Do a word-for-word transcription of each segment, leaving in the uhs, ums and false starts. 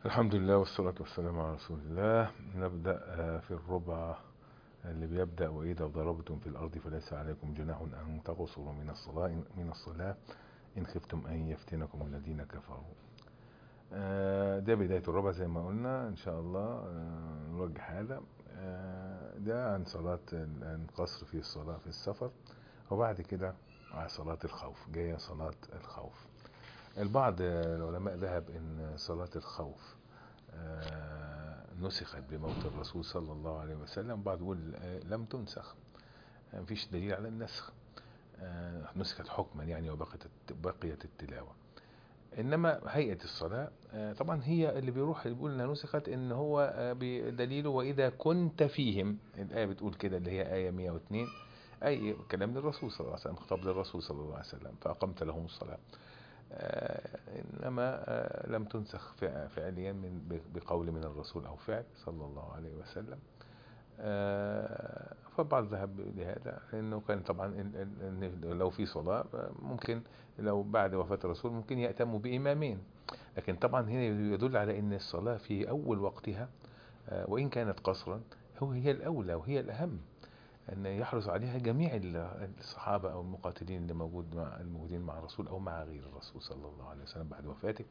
الحمد لله والصلاة والسلام على رسول الله. نبدأ آه، في الربع اللي بيبدأ: وإذا ضربتم في الأرض فليس عليكم جناح أن تقصروا من الصلاة من الصلاة إن خفتم أن يفتنكم الذين كفروا. آه، ده بداية الربع زي ما قلنا إن شاء الله. آه، نوجه هذا. آه، ده عن صلاة ال- القصر في الصلاة في السفر، وبعد كده على صلاة الخوف. جاية صلاة الخوف. البعض آه، العلماء ذهب إن صلاة الخوف آه، نسخت بموت الرسول صلى الله عليه وسلم. بعض يقول آه، لم تنسخ، آه، مفيش دليل على النسخ. آه، نسخت حكما يعني، وبقيت بقيت التلاوة. انما هيئة الصلاة آه، طبعا هي اللي بيروح اللي بيقول انها نسخت ان هو آه، بدليله: واذا كنت فيهم. الآية بتقول كده، اللي هي آية مئة واثنين، اي كلام للرسول صلى الله عليه وسلم، خطاب للرسول صلى الله عليه وسلم: فاقمت لهم الصلاة. آه، إنما آه، لم تنسخ فع- فعليا من بقول من الرسول أو فعل صلى الله عليه وسلم. آه، فالبعض ذهب لهذا، لأنه كان طبعا ال- ال- إن لو في صلاة آه، ممكن لو بعد وفاة الرسول ممكن يأتموا بإمامين. لكن طبعا هنا يدل على أن الصلاة في أول وقتها آه، وإن كانت قصرا هو هي الأولى وهي الأهم، أن يحرص عليها جميع ال- الصحابة أو المقاتلين اللي موجود مع الموجودين مع الرسول أو مع غير الرسول صلى الله عليه وسلم بعد وفاته.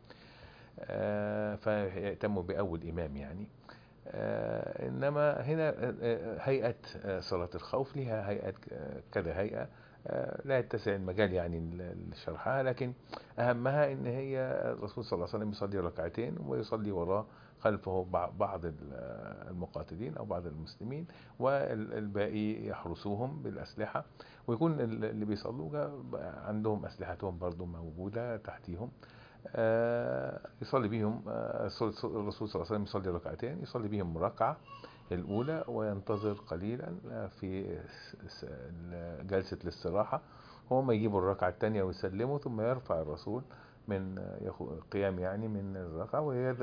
آه، فيهتموا بأول إمام يعني. آه، إنما هنا آه، آه، هيئة آه، صلاة الخوف لها هيئة آه، كذا هيئة. آه، لا يتسع المجال يعني لشرحها، لكن أهمها إن هي الرسول صلى الله عليه وسلم يصلي ركعتين ويصلي وراه خلفه بع- بعض ال- المقاتلين أو بعض المسلمين، والباقي يحرسوهم بالأسلحة، ويكون ال- اللي بيصلوا جا- عندهم أسلحتهم برضو موجودة تحتيهم. آه، يصلي بهم. آه، الرسول صلى الله عليه وسلم يصلي ركعتين، يصلي بهم ركعة الأولى وينتظر قليلا آه، في س- س- جلسة الاستراحة. هم يجيبوا الركعة الثانية ويسلموا، ثم يرفع الرسول من آه، يخو- قيام يعني من الركعة، ويذ-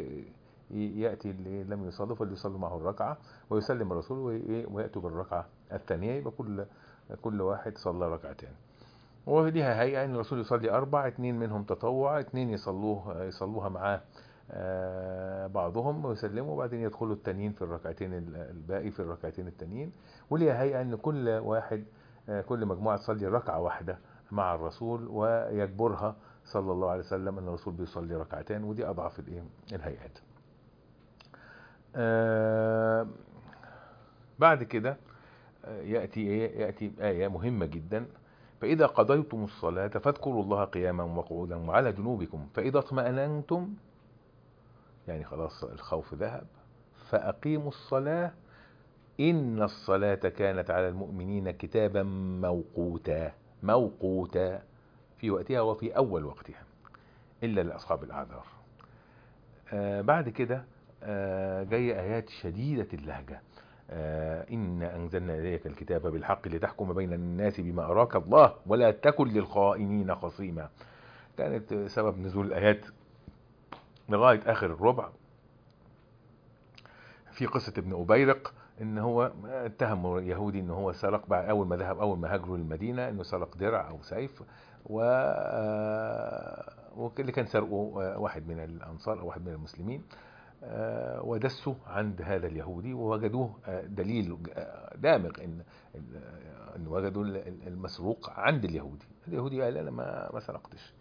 ويأتي اللي لم يصلوا فليصلوا معه الركعة، ويسلم الرسول وي- ويأتوا بالركعة الثانية. يبقى كل كل واحد صلى ركعتين. وليها هيئة ان الرسول يصلي اربع: اتنين منهم تطوع، اتنين يصلوه يصلوها معاه آه، بعضهم ويسلموا، وبعدين يدخلوا التانيين في الركعتين ال- الباقي في الركعتين التانيين. وليها هيئة ان كل واحد آه، كل مجموعة تصلي ركعة واحدة مع الرسول ويجبرها صلى الله عليه وسلم ان الرسول بيصلي ركعتين. ودي اضعف الايه الهيئات. آه، بعد كده يأتي إيه؟ يأتي آية مهمة جدا: فإذا قضيتم الصلاة فاذكروا الله قياما وقعودا وعلى جنوبكم فإذا اطمأننتم، يعني خلاص الخوف ذهب، فأقيموا الصلاة إن الصلاة كانت على المؤمنين كتابا موقوتا. موقوتا في وقتها وفي أول وقتها إلا لأصحاب الأعذار. آه بعد كده آه جاية آيات شديدة اللهجة: آه إن أنزلنا إليك الكتاب بالحق لتحكم بين الناس بما أراك الله ولا تكن للخائنين خصيما. كانت سبب نزول الآيات لغاية آخر الربع في قصة ابن أبيرق، ان هو اتهم يهودي ان هو سرق بعد اول ما ذهب اول ما هاجروا للمدينة، انه سرق درع او سيف، و آه، واللي كان سرقه واحد من الانصار او واحد من المسلمين. آه، ودسوا عند هذا اليهودي ووجدوه آه، دليل آه، دامغ ان ان وجدوا المسروق عند اليهودي. اليهودي قال انا ما ما سرقتش.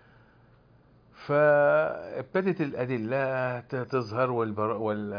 فابتدت الأدلة تظهر والبر... وال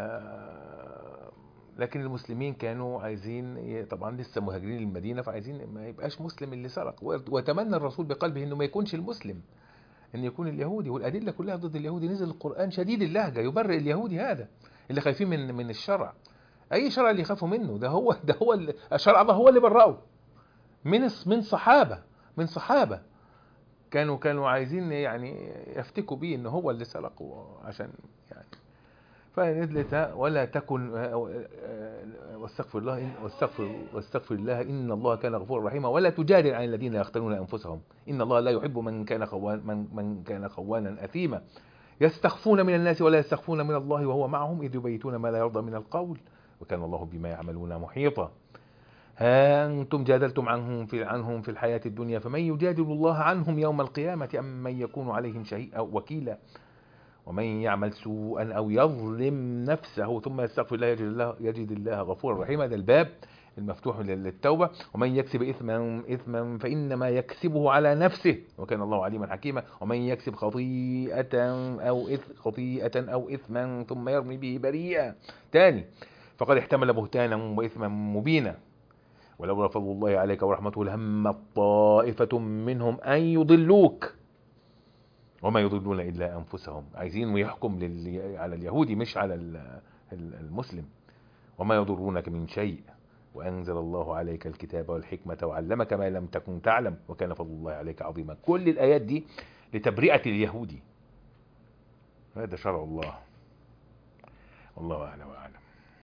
لكن المسلمين كانوا عايزين ي- طبعا لسه مهاجرين للمدينة، فعايزين ما يبقاش مسلم اللي سرق، وتمنى الرسول بقلبه انه ما يكونش المسلم، ان يكون اليهودي. والأدلة كلها ضد اليهودي. نزل القرآن شديد اللهجة يبرئ اليهودي هذا اللي خايفين من من الشرع. اي شرع اللي يخافوا منه؟ ده هو ده هو اللي- شرع الله هو اللي برأه من من صحابة من صحابة كانوا كانوا عايزين يعني يفتكوا بيه ان هو اللي سرقه عشان يعني. فنزلت ولا تكن واستغفر الله إن واستغفر واستغفر الله ان الله كان غفورا رحيما ولا تجادل عن الذين يقتلون انفسهم ان الله لا يحب من كان خوان من, من كان خوانا اثيما يستخفون من الناس ولا يستخفون من الله وهو معهم اذ يبيتون ما لا يرضى من القول وكان الله بما يعملون محيطا. ها أنتم جادلتم عنهم في عنهم في الحياة الدنيا فمن يجادل الله عنهم يوم القيامة أم من يكون عليهم شهيدا أو وكيلا ومن يعمل سوءا أو يظلم نفسه ثم يستغفر الله يجد الله, يجد الله غفورا رحيما. ده الباب المفتوح للتوبة. ومن يكسب إثما إثما فإنما يكسبه على نفسه وكان الله عليما حكيما. ومن يكسب خطيئة أو إث خطيئة أو إثما ثم يرمي به بريئا تاني فقد احتمل بهتانا وإثما مبينا. ولولا فضل الله عليك ورحمته لهم طائفة منهم أن يضلوك وما يضلون إلا أنفسهم. عايزين ويحكم لل... على اليهودي مش على المسلم. وما يضرونك من شيء وأنزل الله عليك الكتاب والحكمة وعلمك ما لم تكن تعلم وكان فضل الله عليك عظيما. كل الآيات دي لتبرئة اليهودي. هذا شرع الله والله أعلم.